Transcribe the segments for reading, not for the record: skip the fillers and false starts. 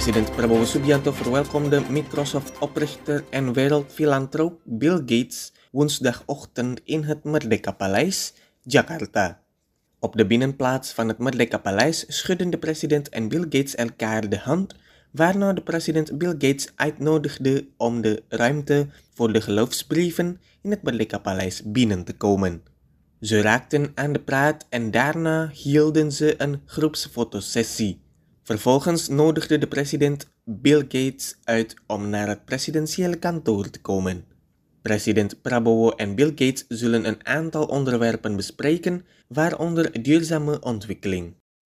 President Prabowo Subianto verwelkomde Microsoft-oprichter en wereldfilantroop Bill Gates woensdagochtend in het Merdeka Paleis, Jakarta. Op de binnenplaats van het Merdeka Paleis schudden de president en Bill Gates elkaar de hand, waarna de president Bill Gates uitnodigde om de ruimte voor de geloofsbrieven in het Merdeka Paleis binnen te komen. Ze raakten aan de praat en daarna hielden ze een groepsfotosessie. Vervolgens nodigde de president Bill Gates uit om naar het presidentiële kantoor te komen. President Prabowo en Bill Gates zullen een aantal onderwerpen bespreken, waaronder duurzame ontwikkeling.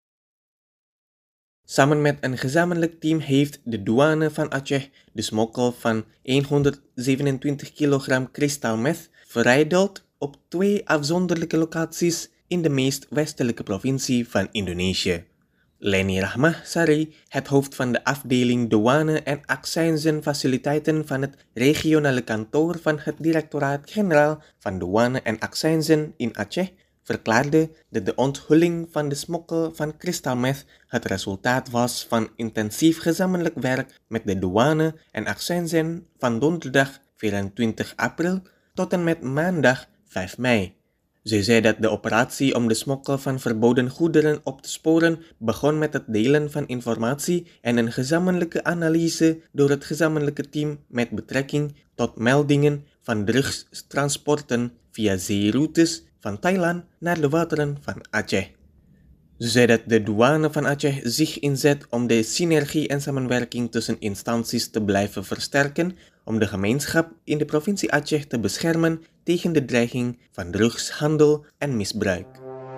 Samen met een gezamenlijk team heeft de douane van Aceh de smokkel van 127 kilogram crystal meth verijdeld op 2 afzonderlijke locaties in de meest westelijke provincie van Indonesië. Leni Rahmah-Sari, het hoofd van de afdeling douane en accijnzenfaciliteiten van het regionale kantoor van het Directoraat-Generaal van Douane en Accijnzen in Aceh, verklaarde dat de onthulling van de smokkel van kristalmeth het resultaat was van intensief gezamenlijk werk met de douane en accijnzen van donderdag 24 april tot en met maandag 5 mei. Ze zei dat de operatie om de smokkel van verboden goederen op te sporen begon met het delen van informatie en een gezamenlijke analyse door het gezamenlijke team met betrekking tot meldingen van drugstransporten via zeeroutes van Thailand naar de wateren van Aceh. Ze zei dat de douane van Aceh zich inzet om de synergie en samenwerking tussen instanties te blijven versterken om de gemeenschap in de provincie Aceh te beschermen tegen de dreiging van drugshandel en misbruik.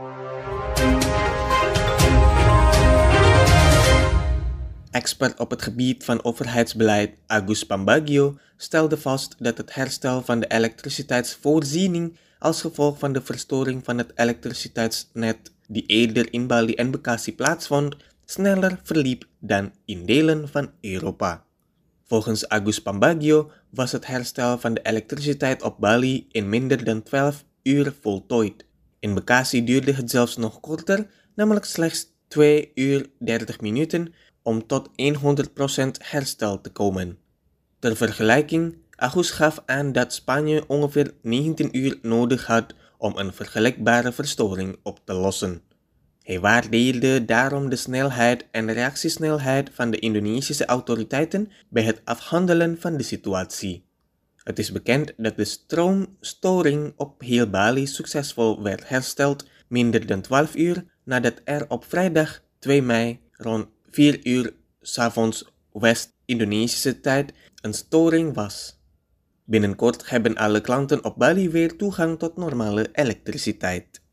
Expert op het gebied van overheidsbeleid Agus Pambagio stelde vast dat het herstel van de elektriciteitsvoorziening als gevolg van de verstoring van het elektriciteitsnet die eerder in Bali en Bekasi plaatsvond, sneller verliep dan in delen van Europa. Volgens Agus Pambagio was het herstel van de elektriciteit op Bali in minder dan 12 uur voltooid. In Bekasi duurde het zelfs nog korter, namelijk slechts 2 uur 30 minuten om tot 100% herstel te komen. Ter vergelijking, Agus gaf aan dat Spanje ongeveer 19 uur nodig had om een vergelijkbare verstoring op te lossen. Hij waardeerde daarom de snelheid en reactiesnelheid van de Indonesische autoriteiten bij het afhandelen van de situatie. Het is bekend dat de stroomstoring op heel Bali succesvol werd hersteld minder dan 12 uur nadat er op vrijdag 2 mei rond 4 uur 's avonds West-Indonesische tijd een storing was. Binnenkort hebben alle klanten op Bali weer toegang tot normale elektriciteit.